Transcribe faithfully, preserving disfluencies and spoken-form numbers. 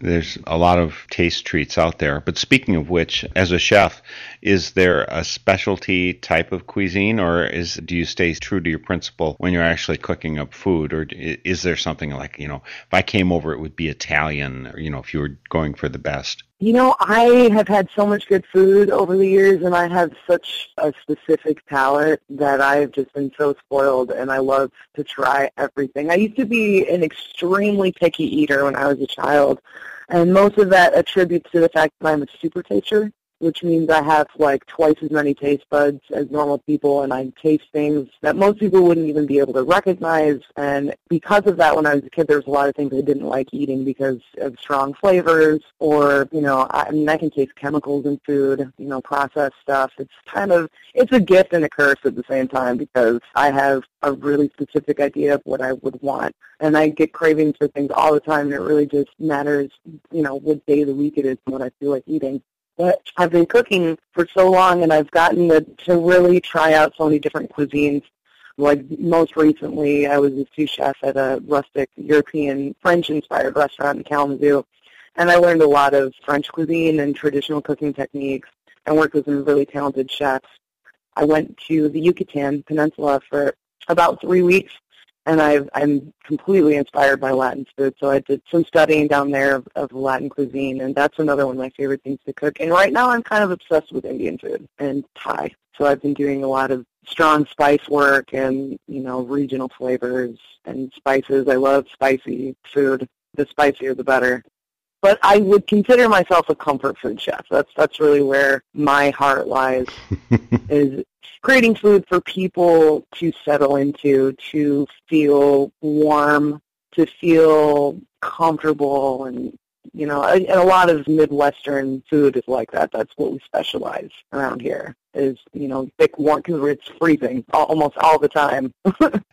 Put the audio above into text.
There's a lot of taste treats out there. But speaking of which, as a chef, is there a specialty type of cuisine, or is do you stay true to your principle when you're actually cooking up food, or is there something like, you know, if I came over, it would be Italian, or, you know, if you were going for the best? You know, I have had so much good food over the years, and I have such a specific palate that I've just been so spoiled, and I love to try everything. I used to be an extremely picky eater when I was a child, and most of that attributes to the fact that I'm a super taster, which means I have like twice as many taste buds as normal people, and I taste things that most people wouldn't even be able to recognize. And because of that, when I was a kid, there was a lot of things I didn't like eating because of strong flavors, or, you know, I, I mean, I can taste chemicals in food, you know, processed stuff. It's kind of, it's a gift and a curse at the same time, because I have a really specific idea of what I would want. And I get cravings for things all the time, and it really just matters, you know, what day of the week it is and what I feel like eating. But I've been cooking for so long, and I've gotten to, to really try out so many different cuisines. Like most recently, I was a sous chef at a rustic European French-inspired restaurant in Kalamazoo, and I learned a lot of French cuisine and traditional cooking techniques and worked with some really talented chefs. I went to the Yucatan Peninsula for about three weeks, and I've, I'm completely inspired by Latin food, so I did some studying down there of, of Latin cuisine, and that's another one of my favorite things to cook. And right now I'm kind of obsessed with Indian food and Thai, so I've been doing a lot of strong spice work and, you know, regional flavors and spices. I love spicy food. The spicier, the better. But I would consider myself a comfort food chef. That's that's really where my heart lies, is creating food for people to settle into, to feel warm, to feel comfortable. And, you know, and a lot of Midwestern food is like that. That's what we specialize around here, is, you know, thick, warm, because it's freezing almost all the time.